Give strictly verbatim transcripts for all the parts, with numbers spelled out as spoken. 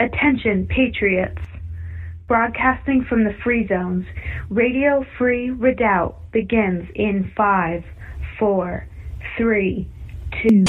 Attention, patriots. Broadcasting from the Free Zones, Radio Free Redoubt begins in five, four, three, two.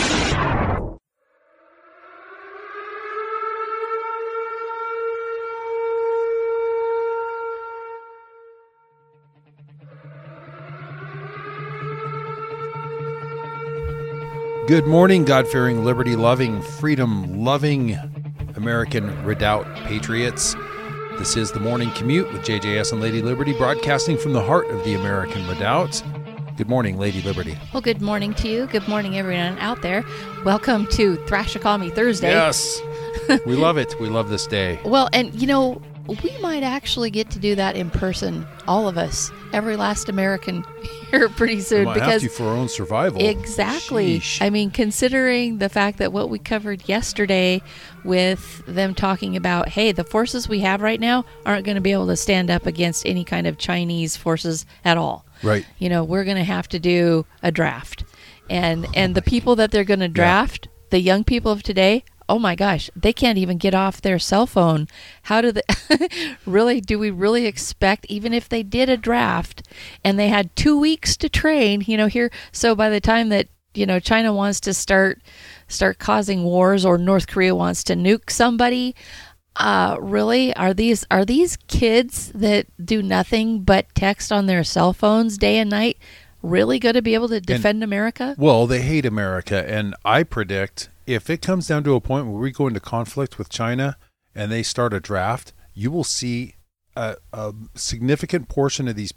Good morning, God-fearing, liberty-loving, freedom-loving American Redoubt patriots. This is the Morning Commute with J J S and Lady Liberty, broadcasting from the heart of the American Redoubt. Good morning, Lady Liberty. Well, good morning to you. Good morning, everyone out there. Welcome to Thrashacomi Thursday. Yes, we love it. We love this day. Well, and you know, we might actually get to do that in person, all of us, every last American here pretty soon. We might because have to for our own survival. Exactly. Sheesh. I mean, considering the fact that what we covered yesterday with them talking about, hey, the forces we have right now aren't going to be able to stand up against any kind of Chinese forces at all. Right. You know, we're going to have to do a draft. And and the people that they're going to draft, yeah. the young people of today, oh my gosh, they can't even get off their cell phone. How do they really, do we really expect, even if they did a draft and they had two weeks to train, you know, here, so by the time that, you know, China wants to start, start causing wars or North Korea wants to nuke somebody, uh, really, are these, are these kids that do nothing but text on their cell phones day and night really going to be able to defend and, America? Well, they hate America, and I predict if it comes down to a point where we go into conflict with China and they start a draft, you will see a, a significant portion of these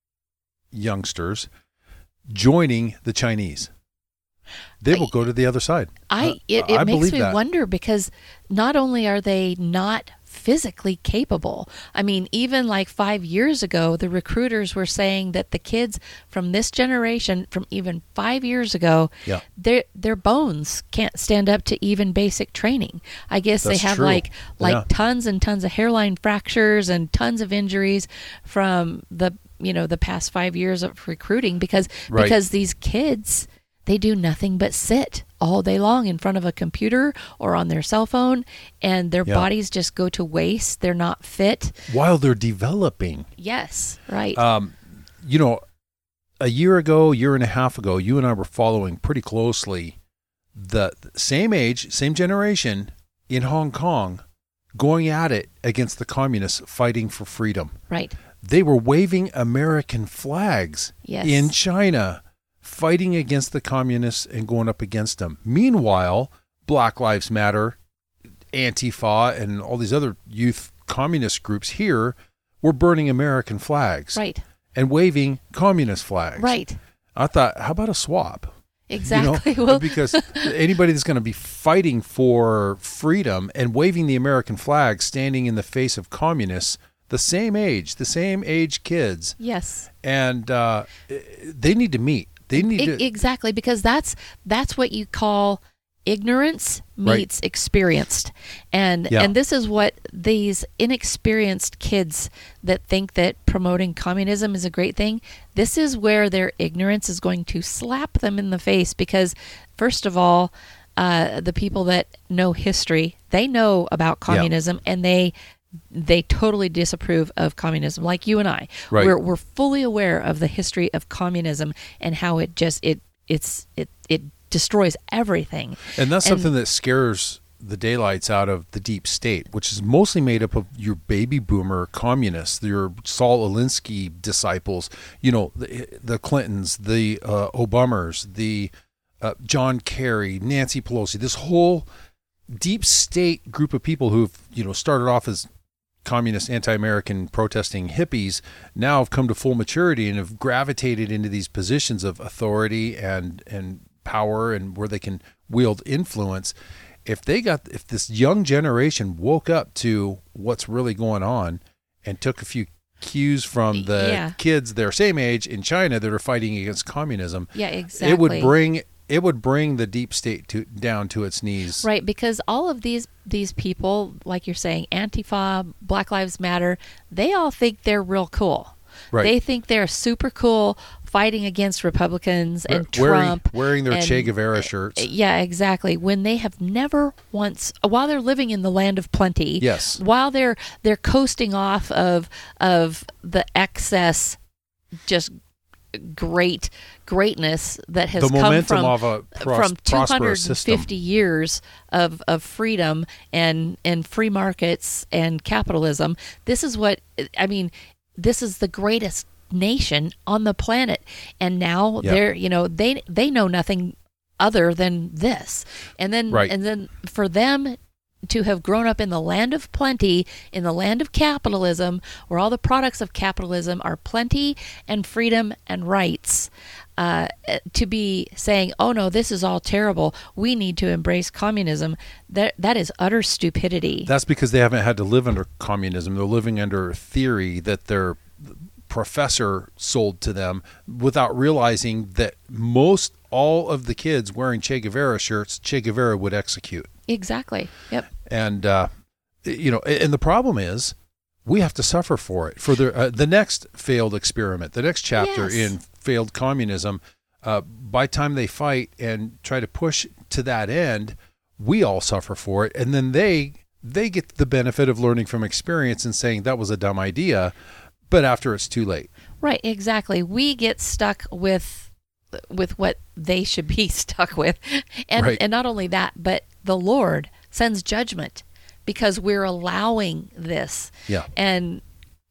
youngsters joining the Chinese. They will I, go to the other side. I It, it I makes me that. wonder, because not only are they not physically capable. I mean, even like five years ago, the recruiters were saying that the kids from this generation, from even five years ago, yeah. their their bones can't stand up to even basic training. I guess That's they have true. like like yeah. tons and tons of hairline fractures and tons of injuries from the you know the past five years of recruiting because right. because these kids, they do nothing but sit all day long in front of a computer or on their cell phone, and their yeah. bodies just go to waste. They're not fit. While they're developing. Yes, right. Um, you know, a year ago, year and a half ago, you and I were following pretty closely the same age, same generation in Hong Kong going at it against the communists fighting for freedom. Right. They were waving American flags yes. in China, fighting against the communists and going up against them. Meanwhile, Black Lives Matter, Antifa, and all these other youth communist groups here were burning American flags. Right. And waving communist flags. Right. I thought, how about a swap? Exactly. You know? Well, because anybody that's going to be fighting for freedom and waving the American flag, standing in the face of communists, the same age, the same age kids. Yes. And uh, they need to meet. They need I, to exactly, because that's that's what you call ignorance meets right. experienced, and yeah. and this is what these inexperienced kids that think that promoting communism is a great thing. This is where their ignorance is going to slap them in the face, because first of all, uh, the people that know history, they know about communism, yeah. and they. They totally disapprove of communism, like you and I. Right. We're we're fully aware of the history of communism and how it just it it's it it destroys everything. And that's and, something that scares the daylights out of the deep state, which is mostly made up of your baby boomer communists, your Saul Alinsky disciples, you know, the, the Clintons, the uh, Obamas, the uh, John Kerry, Nancy Pelosi, this whole deep state group of people who've, you know, started off as communist, anti-American protesting hippies, now have come to full maturity and have gravitated into these positions of authority and and power, and where they can wield influence. If they got, if this young generation woke up to what's really going on and took a few cues from the yeah. kids their same age in China that are fighting against communism, yeah, exactly, it would bring it would bring the deep state to down to its knees. Right, because all of these these people, like you're saying, Antifa, Black Lives Matter, they all think they're real cool. Right. They think they're super cool fighting against Republicans and wearing, Trump. Wearing their and, Che Guevara shirts. Yeah, exactly. When they have never once, while they're living in the land of plenty, Yes. while they're they're coasting off of of the excess, just great greatness that has the come momentum from of a pros- from two hundred prosperous system. fifty years of, of freedom and, and free markets and capitalism. This is what, I mean, this is the greatest nation on the planet. And now Yeah. they're, you know, they, they know nothing other than this. And then, Right. and then for them to have grown up in the land of plenty, in the land of capitalism, where all the products of capitalism are plenty and freedom and rights, uh, to be saying, oh no, this is all terrible, we need to embrace communism, that that is utter stupidity. That's because they haven't had to live under communism. They're living under a theory that their professor sold to them without realizing that most all of the kids wearing Che Guevara shirts, Che Guevara would execute. Exactly. Yep. And, uh, you know, and the problem is we have to suffer for it. For the, uh, the next failed experiment, the next chapter Yes. in failed communism, uh, by the time they fight and try to push to that end, we all suffer for it. And then they they get the benefit of learning from experience and saying that was a dumb idea, but after it's too late. Right, exactly. We get stuck with with what they should be stuck with. And Right. and not only that, but the Lord sends judgment because we're allowing this. Yeah. And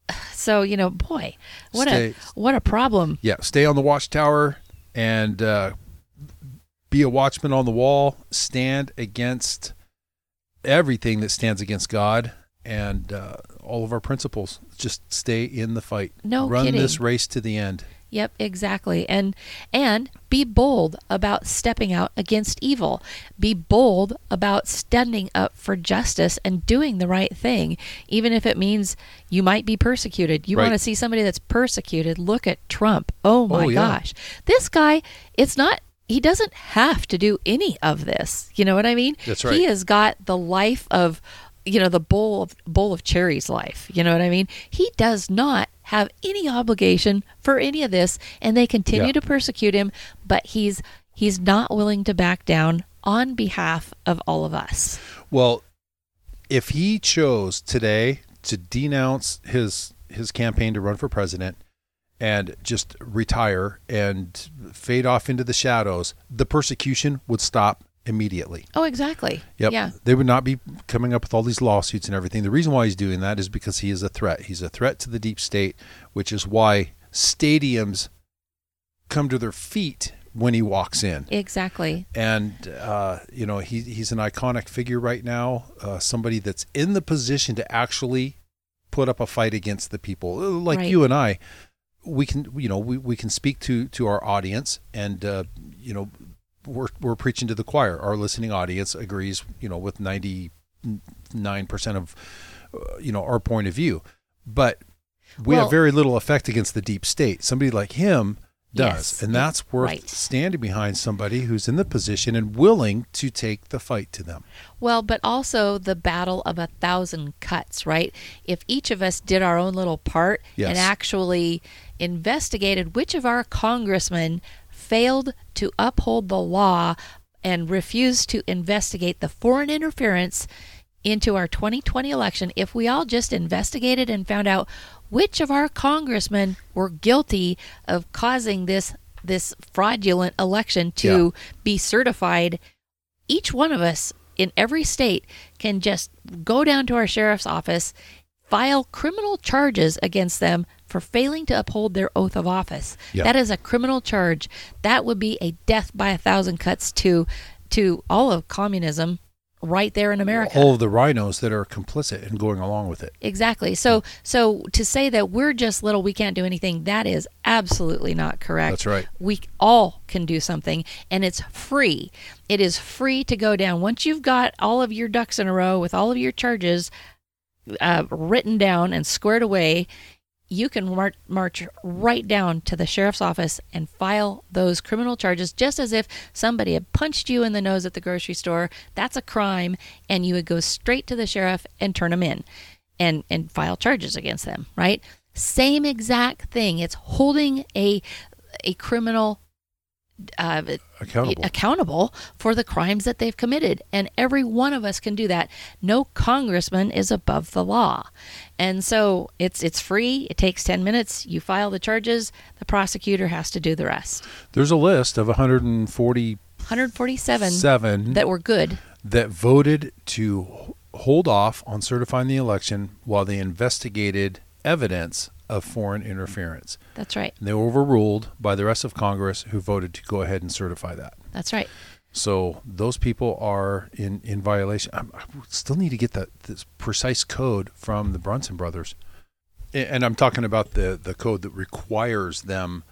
so, you know, boy, what Stay- a what a problem. Yeah, stay on the watchtower and uh, be a watchman on the wall. Stand against everything that stands against God and uh, all of our principles. Just stay in the fight. No Run kidding. this race to the end. Yep, exactly. And and be bold about stepping out against evil. Be bold about standing up for justice and doing the right thing, even if it means you might be persecuted. You Right. want to see somebody that's persecuted, look at Trump. Oh my Oh, yeah. gosh. This guy, it's not he doesn't have to do any of this. You know what I mean? That's right. He has got the life of you know, the bowl of bowl of cherries life. You know what I mean? He does not have any obligation for any of this, and they continue Yeah. to persecute him, but he's he's not willing to back down on behalf of all of us. Well, if he chose today to denounce his his campaign to run for president and just retire and fade off into the shadows, the persecution would stop immediately. Oh, exactly. Yep. Yeah. They would not be coming up with all these lawsuits and everything. The reason why he's doing that is because he is a threat. He's a threat to the deep state, which is why stadiums come to their feet when he walks in. Exactly. And, uh, you know, he, he's an iconic figure right now, uh, somebody that's in the position to actually put up a fight against the people. Like Right. you and I, we can, you know, we, we can speak to, to our audience and, uh, you know, we're we're preaching to the choir. Our listening audience agrees, you know, with ninety-nine percent of, uh, you know, our point of view. But we Well- have very little effect against the deep state. Somebody like him does. Yes, And that's worth right. standing behind somebody who's in the position and willing to take the fight to them. Well, but also the battle of a thousand cuts, right? If each of us did our own little part Yes. and actually investigated which of our congressmen failed to uphold the law and refused to investigate the foreign interference into our twenty twenty election, if we all just investigated and found out which of our congressmen were guilty of causing this this fraudulent election to be certified, each one of us in every state can just go down to our sheriff's office, file criminal charges against them for failing to uphold their oath of office. Yeah. That is a criminal charge. That would be a death by a thousand cuts to to all of communism right there in America. All of the rhinos that are complicit in going along with it. Exactly. So so to say that we're just little, we can't do anything, that is absolutely not correct. That's right. We all can do something, and it's free. It is free to go down. Once you've got all of your ducks in a row with all of your charges uh, written down and squared away, you can mar- march right down to the sheriff's office and file those criminal charges just as if somebody had punched you in the nose at the grocery store. That's a crime, and you would go straight to the sheriff and turn them in and, and file charges against them, right? Same exact thing. It's holding a a criminal uh, accountable. accountable for the crimes that they've committed. And every one of us can do that. No congressman is above the law. And so it's it's free. It takes ten minutes. You file the charges. The prosecutor has to do the rest. There's a list of one hundred forty one hundred forty-seven seven that were good. That voted to hold off on certifying the election while they investigated evidence of foreign interference. That's right. And they were overruled by the rest of Congress, who voted to go ahead and certify that. That's right. So those people are in, in violation. I'm, I still need to get that this precise code from the Brunson brothers. And I'm talking about the, the code that requires them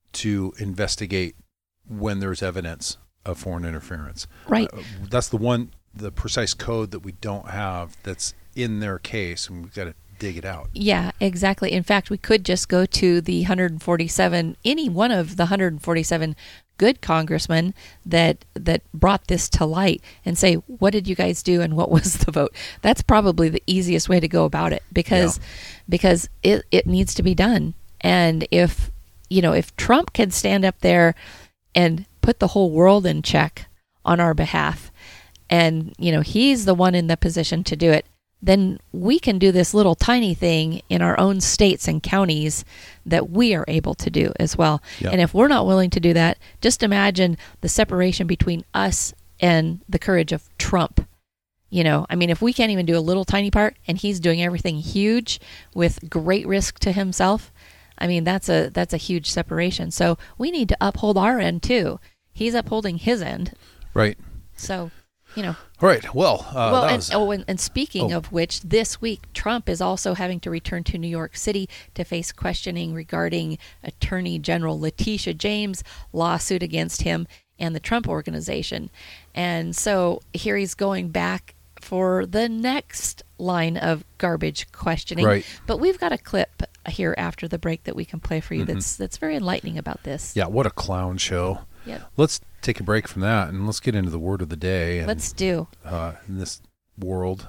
to investigate when there's evidence of foreign interference. Right. Uh, that's the one, the precise code that we don't have that's in their case, and we've got to dig it out. Yeah, exactly. In fact, we could just go to the one hundred forty-seven, any one of the one hundred forty-seven good congressmen that that brought this to light and say, what did you guys do and what was the vote? That's probably the easiest way to go about it, because yeah. because it, it needs to be done. And if, you know, if Trump can stand up there and put the whole world in check on our behalf, and, you know, he's the one in the position to do it, then we can do this little tiny thing in our own states and counties that we are able to do as well. Yep. And if we're not willing to do that, just imagine the separation between us and the courage of Trump. You know, I mean, if we can't even do a little tiny part and he's doing everything huge with great risk to himself, I mean, that's a that's a huge separation. So we need to uphold our end too. He's upholding his end. Right. So, you know. All right. Well, uh, well, that and, was... oh, and, and speaking oh. of which, this week Trump is also having to return to New York City to face questioning regarding Attorney General Letitia James' lawsuit against him and the Trump Organization. And so here he's going back for the next line of garbage questioning. Right. But we've got a clip here after the break that we can play for you. Mm-hmm. That's that's very enlightening about this. Yeah. What a clown show. Yep. Let's take a break from that and let's get into the word of the day. And, let's do. Uh, in this world.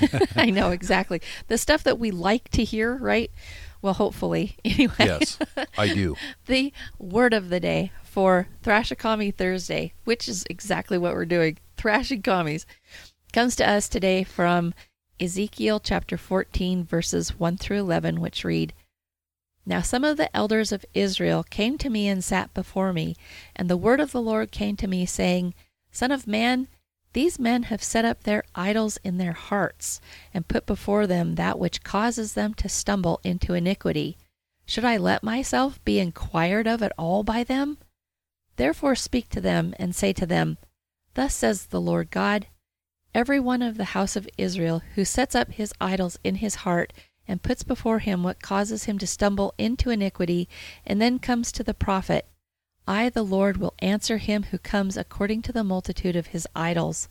I know, exactly. The stuff that we like to hear, right? Well, hopefully. Anyway. Yes, I do. The word of the day for Thrashakami Thursday, which is exactly what we're doing, thrashing commies, comes to us today from Ezekiel chapter fourteen, verses one through eleven, which read, Now some of the elders of Israel came to me and sat before me, and the word of the Lord came to me, saying, Son of man, these men have set up their idols in their hearts, and put before them that which causes them to stumble into iniquity. Should I let myself be inquired of at all by them? Therefore speak to them, and say to them, Thus says the Lord God, Every one of the house of Israel who sets up his idols in his heart, and puts before him what causes him to stumble into iniquity, and then comes to the prophet, I, the Lord, will answer him who comes according to the multitude of his idols,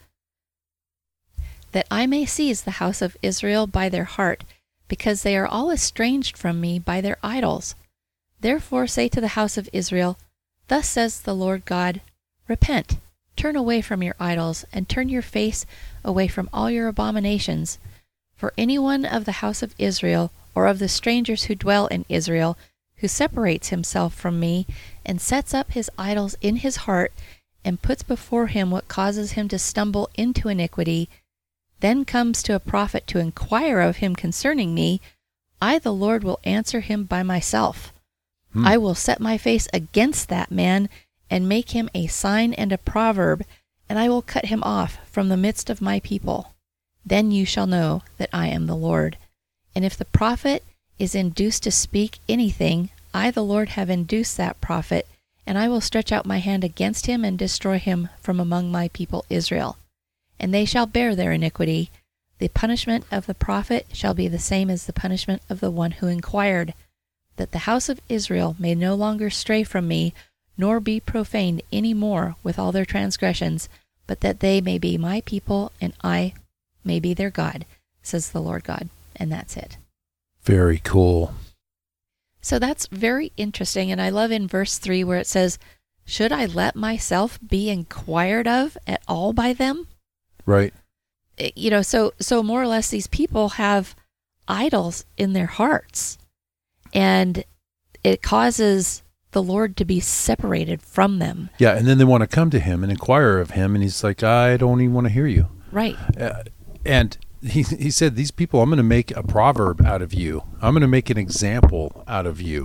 that I may seize the house of Israel by their heart, because they are all estranged from me by their idols. Therefore say to the house of Israel, Thus says the Lord God, Repent, turn away from your idols, and turn your face away from all your abominations. For anyone of the house of Israel, or of the strangers who dwell in Israel, who separates himself from me, and sets up his idols in his heart, and puts before him what causes him to stumble into iniquity, then comes to a prophet to inquire of him concerning me, I, the Lord, will answer him by myself. Hmm. I will set my face against that man, and make him a sign and a proverb, and I will cut him off from the midst of my people. Then you shall know that I am the Lord. And if the prophet is induced to speak anything, I, the Lord, have induced that prophet, and I will stretch out my hand against him and destroy him from among my people Israel. And they shall bear their iniquity. The punishment of the prophet shall be the same as the punishment of the one who inquired, that the house of Israel may no longer stray from me, nor be profaned any more with all their transgressions, but that they may be my people, and I may be their God, says the Lord God. And that's it. Very cool. So that's very interesting, and I love in verse three where it says, Should I let myself be inquired of at all by them? Right. You know, so so more or less these people have idols in their hearts. and it causes the Lord to be separated from them. Yeah, and then they want to come to him and inquire of him, and he's like, I don't even want to hear you. Right. Uh, and he he said, these people, I'm going to make a proverb out of you. I'm going to make an example out of you.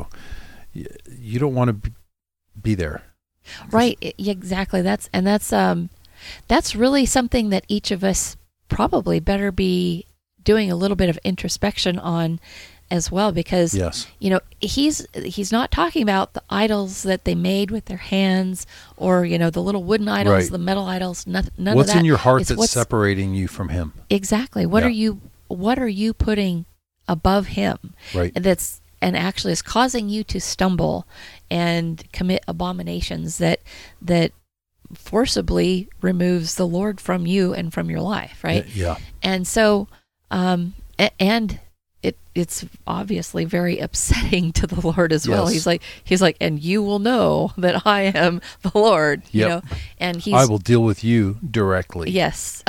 You don't want to be, be there. Right. I- Exactly. That's and that's um, that's really something that each of us probably better be doing a little bit of introspection on as well, because Yes. you know he's he's not talking about the idols that they made with their hands, or you know the little wooden idols, Right. the metal idols. None, none What's of that. in your heart It's that's what's- separating you from him? Exactly. What Yeah. are you What are you putting above him? Right. And that's and actually is causing you to stumble and commit abominations that that forcibly removes the Lord from you and from your life, right? Yeah. And so, um, a- and it it's obviously very upsetting to the Lord as well. Yes. He's like he's like, and you will know that I am the Lord, you Yep. know. And he's I will deal with you directly. Yes.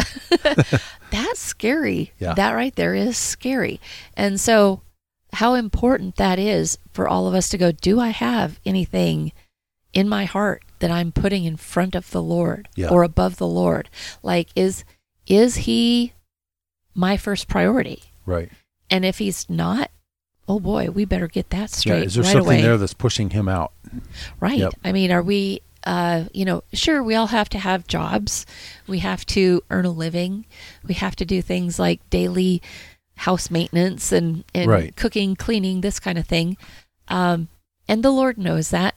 That's scary. Yeah. That right there is scary. And so how important that is for all of us to go, do I have anything in my heart that I'm putting in front of the Lord Yeah. or above the Lord? Like, is is he my first priority? Right. And if he's not, oh boy, we better get that straight Yeah. Is there right something away. there that's pushing him out? Right. Yep. I mean, are we, uh, you know, sure, we all have to have jobs. We have to earn a living. We have to do things like daily house maintenance and, and Right. cooking, cleaning, this kind of thing. Um, and the Lord knows that.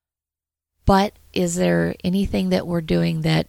But is there anything that we're doing that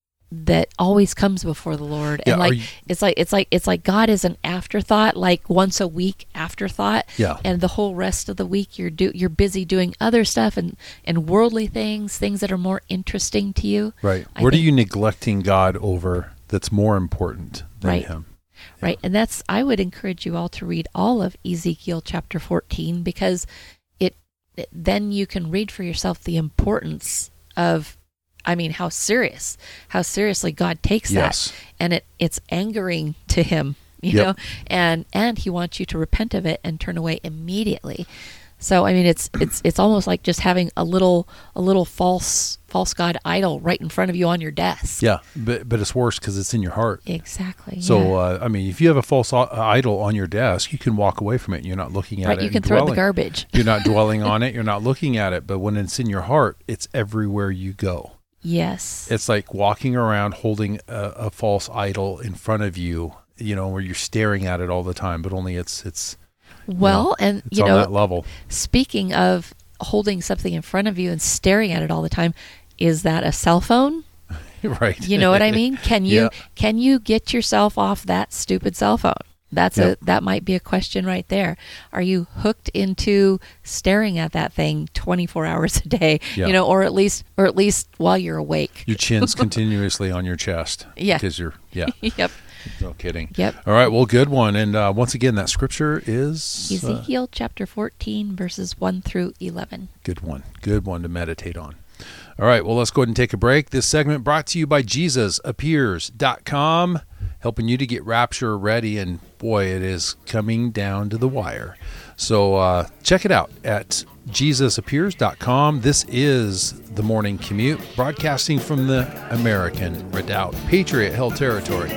that always comes before the Lord? Yeah, And are like you- it's like it's like it's like God is an afterthought, like once a week afterthought. Yeah. And the whole rest of the week you're do you're busy doing other stuff and, and worldly things, things that are more interesting to you. Right. I What are think- you neglecting God over that's more important than Right. him? Right. And that's I would encourage you all to read all of Ezekiel chapter fourteen, because it, it then you can read for yourself the importance of, I mean, how serious, how seriously God takes Yes. that, and it it's angering to him, you Yep. know, and and he wants you to repent of it and turn away immediately. So I mean, it's it's it's almost like just having a little a little false false god idol right in front of you on your desk. Yeah. But but it's worse because it's in your heart. Exactly. So, yeah. uh, I mean, if you have a false i- idol on your desk, you can walk away from it. And you're not looking at right, it. you can and throw it in the dwelling. garbage. You're not dwelling on it. You're not looking at it. But when it's in your heart, it's everywhere you go. Yes. It's like walking around holding a, a false idol in front of you, you know, where you're staring at it all the time, but only it's it's Well, and it's you on know, that level. speaking of holding something in front of you and staring at it all the time, is that a cell phone? Right. You know what I mean? Can you Yeah. can you get yourself off that stupid cell phone? That's Yep. a that might be a question right there. Are you hooked into staring at that thing twenty-four hours a day? Yeah. You know, or at least or at least while you're awake. Your chin's continuously on your chest. Yeah. Because you're, yeah, Yep. no kidding. Yep. All right. Well, good one. And uh, once again, that scripture is uh, Ezekiel chapter fourteen verses one through eleven. good one. Good one to meditate on. All right. Well, let's go ahead and take a break. This segment brought to you by Jesus Appears dot com, helping you to get Rapture ready. And boy, it is coming down to the wire. So uh, check it out at Jesus Appears dot com. This is The Morning Commute, broadcasting from the American Redoubt, Patriot Hill Territory.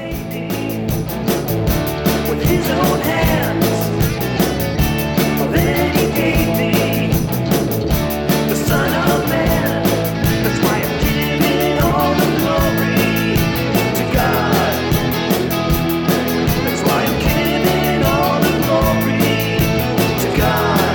With his own hands, already gave me the Son of Man. That's why I'm giving all the glory to God. That's why I'm giving all the glory to God.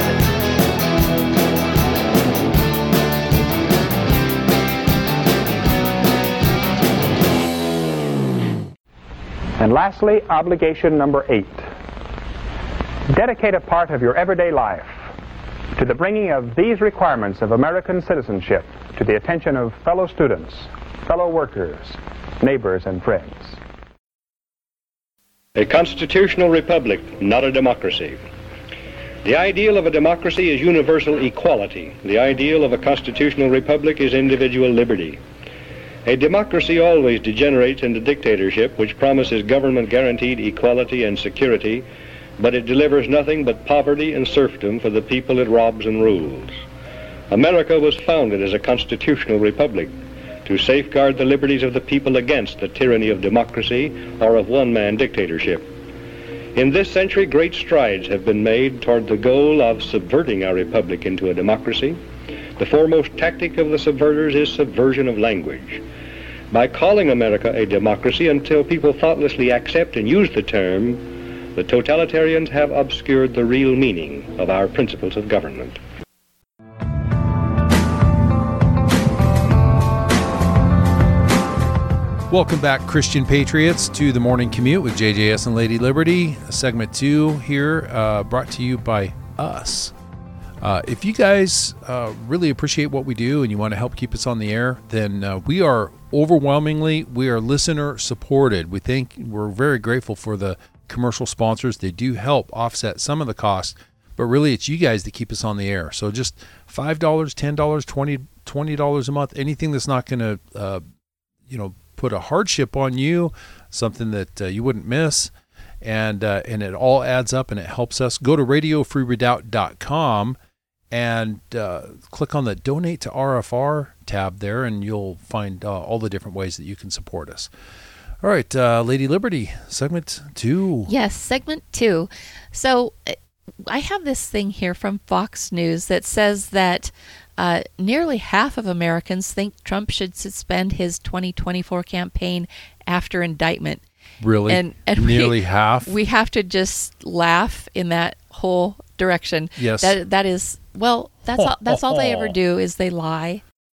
And lastly, obligation number eight. Dedicate a part of your everyday life to the bringing of these requirements of American citizenship to the attention of fellow students, fellow workers, neighbors, and friends. A constitutional republic, not a democracy. The ideal of a democracy is universal equality. The ideal of a constitutional republic is individual liberty. A democracy always degenerates into dictatorship, which promises government-guaranteed equality and security, but it delivers nothing but poverty and serfdom for the people it robs and rules. America was founded as a constitutional republic to safeguard the liberties of the people against the tyranny of democracy or of one-man dictatorship. In this century, great strides have been made toward the goal of subverting our republic into a democracy. The foremost tactic of the subverters is subversion of language. By calling America a democracy until people thoughtlessly accept and use the term, the totalitarians have obscured the real meaning of our principles of government. Welcome back, Christian Patriots, to the Morning Commute with J J S and Lady Liberty. Segment two here, uh, brought to you by us. Uh, if you guys uh, really appreciate what we do and you want to help keep us on the air, then uh, we are overwhelmingly, we are listener supported. We think we're very grateful for the commercial sponsors. They do help offset some of the cost, but really it's you guys that keep us on the air. So just five dollars, ten dollars, twenty dollars, twenty dollars a month, anything that's not going to, uh, you know, put a hardship on you, something that uh, you wouldn't miss, and uh, and it all adds up and it helps us. Go to radio free redoubt dot com and uh, click on the Donate to R F R tab there, and you'll find uh, all the different ways that you can support us. All right, uh, Lady Liberty, segment two. Yes, segment two. So uh, I have this thing here from Fox News that says that Uh, nearly half of Americans think Trump should suspend his twenty twenty-four campaign after indictment. Really? And, and nearly we, half? We have to just laugh in that whole direction. Yes. That that is well. That's all, that's all they ever do is they lie.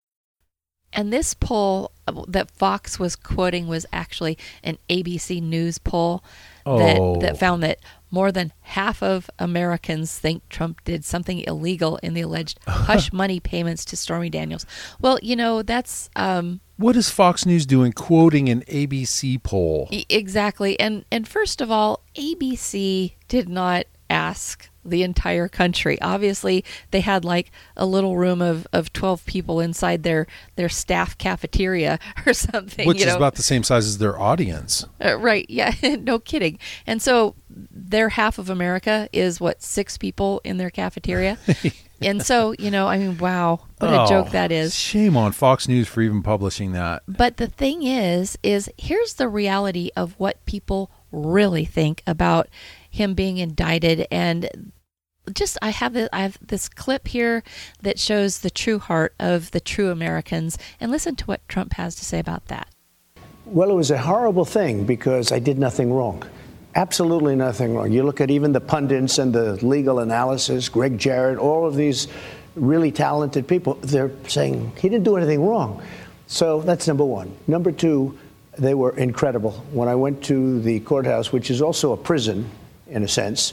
And this poll that Fox was quoting was actually an A B C News poll that Oh. that found that more than half of Americans think Trump did something illegal in the alleged hush money payments to Stormy Daniels. Well, you know, that's um, What is Fox News doing quoting an A B C poll? e- exactly. And and first of all, A B C did not ask the entire country. Obviously, they had like a little room of, of twelve people inside their, their staff cafeteria or something. Which you is know? about the same size as their audience. Uh, right. Yeah. No kidding. And so their half of America is what, six people in their cafeteria? And so, you know, I mean, wow, what a Oh, joke that is. Shame on Fox News for even publishing that. But the thing is, is here's the reality of what people really think about him being indicted. And just, I have this, I have this clip here that shows the true heart of the true Americans. And listen to what Trump has to say about that. Well, it was a horrible thing because I did nothing wrong. Absolutely nothing wrong. You look at even the pundits and the legal analysis, Greg Jarrett, all of these really talented people, they're saying he didn't do anything wrong. So that's number one. Number two, they were incredible. When I went to the courthouse, which is also a prison in a sense,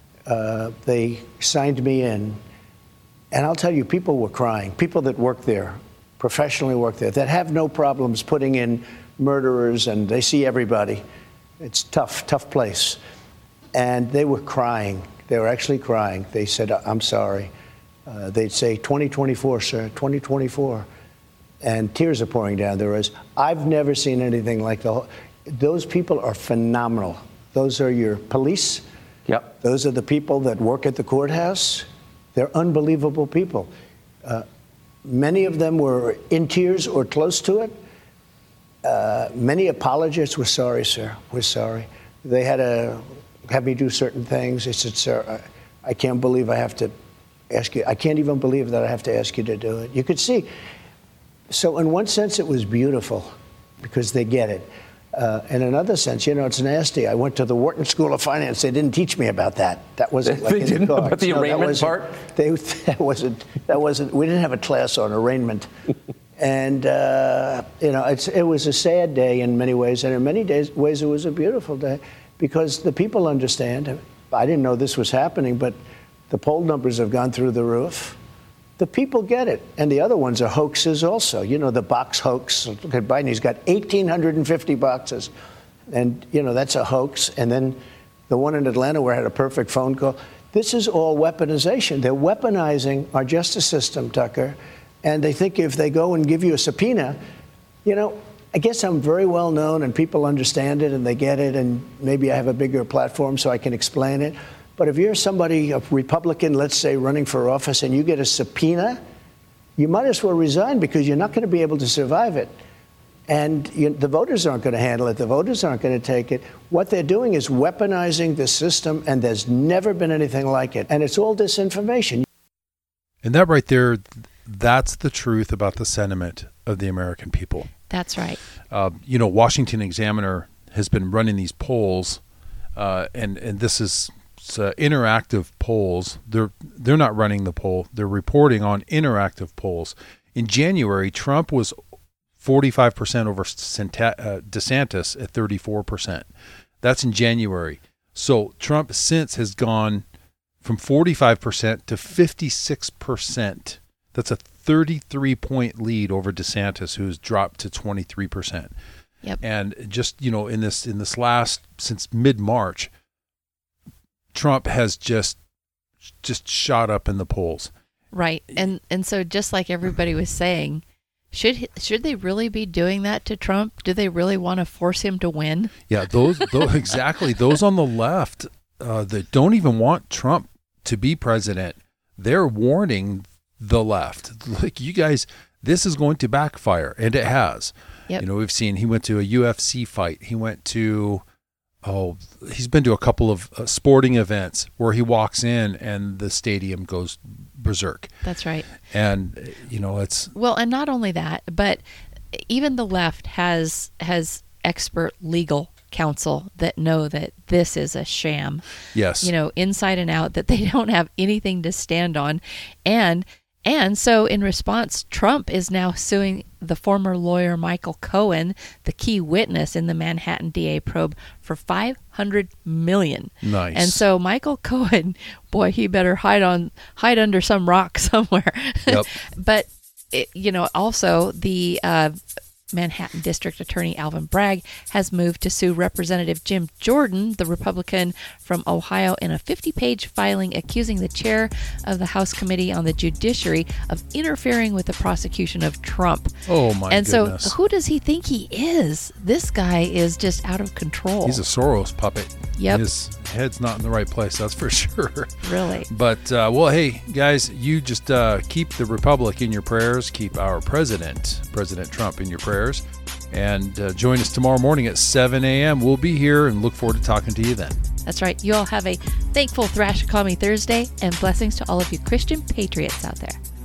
uh, they signed me in. And I'll tell you, people were crying. People that work there, professionally work there, that have no problems putting in murderers, and they see everybody. It's tough, tough place. And they were crying. They were actually crying. They said, I'm sorry. Uh, they'd say, twenty twenty-four, sir, twenty twenty-four. And tears are pouring down their eyes. I've never seen anything like the whole, those people are phenomenal. Those are your police. Yep. Those are the people that work at the courthouse. They're unbelievable people. Uh, many of them were in tears or close to it. Uh, many apologists were sorry, sir. We're sorry. They had to have me do certain things. They said, sir, I, I can't believe I have to ask you. I can't even believe that I have to ask you to do it. You could see. So in one sense, it was beautiful because they get it. Uh, in another sense, you know, it's nasty. I went to the Wharton School of Finance. They didn't teach me about that. That wasn't like They in didn't the know about cards. the No, that arraignment wasn't- part? They, that wasn't. That wasn't. We didn't have a class on arraignment. And, uh, you know, it's, it was a sad day in many ways, and in many days, ways it was a beautiful day because the people understand. I didn't know this was happening, but the poll numbers have gone through the roof. The people get it. And the other ones are hoaxes also. You know, the box hoax. Look at Biden. He's got one thousand eight hundred fifty boxes. And, you know, that's a hoax. And then the one in Atlanta where I had a perfect phone call. This is all weaponization. They're weaponizing our justice system, Tucker. And they think if they go and give you a subpoena, you know, I guess I'm very well known and people understand it and they get it, and maybe I have a bigger platform so I can explain it. But if you're somebody, a Republican, let's say, running for office, and you get a subpoena, you might as well resign because you're not going to be able to survive it. And you, the voters aren't going to handle it. The voters aren't going to take it. What they're doing is weaponizing the system, and there's never been anything like it. And it's all disinformation. And that right there, that's the truth about the sentiment of the American people. That's right. Uh, you know, Washington Examiner has been running these polls, uh, and and this is uh, interactive polls. They're they're not running the poll. They're reporting on interactive polls. In January, Trump was forty-five percent over DeSantis at thirty-four percent. That's in January. So Trump since has gone from forty-five percent to fifty-six percent. That's a thirty-three point lead over DeSantis, who's dropped to twenty-three percent. Yep. And just, you know, in this in this last, since mid-March, Trump has just just shot up in the polls. Right. And and so just like everybody was saying, should he- should they really be doing that to Trump? Do they really want to force him to win? Yeah, those, those exactly. Those on the left uh, that don't even want Trump to be president, they're warning the left. Like, you guys, this is going to backfire, and it has. Yep. You know, we've seen he went to a U F C fight. He went to, oh, he's been to a couple of uh, sporting events where he walks in and the stadium goes berserk. That's right. And, you know, it's... Well, and not only that, but even the left has has expert legal counsel that know that this is a sham. Yes. You know, inside and out, that they don't have anything to stand on. And and so in response, Trump is now suing the former lawyer Michael Cohen, the key witness in the Manhattan D A probe, for five hundred million dollars. Nice. And so Michael Cohen, boy, he better hide on hide under some rock somewhere. Yep. But it, you know, also the uh, Manhattan District Attorney Alvin Bragg has moved to sue Representative Jim Jordan, the Republican from Ohio, in a fifty-page filing accusing the chair of the House Committee on the Judiciary of interfering with the prosecution of Trump. Oh, my and goodness. so who does he think he is? This guy is just out of control. He's a Soros puppet. Yep. His head's not in the right place, that's for sure. Really. But, uh, well, hey, guys, you just uh, keep the Republic in your prayers. Keep our president, President Trump, in your prayers. And uh, join us tomorrow morning at seven a.m. We'll be here and look forward to talking to you then. That's right. You all have a thankful Thrash Economy Thursday, and blessings to all of you Christian patriots out there.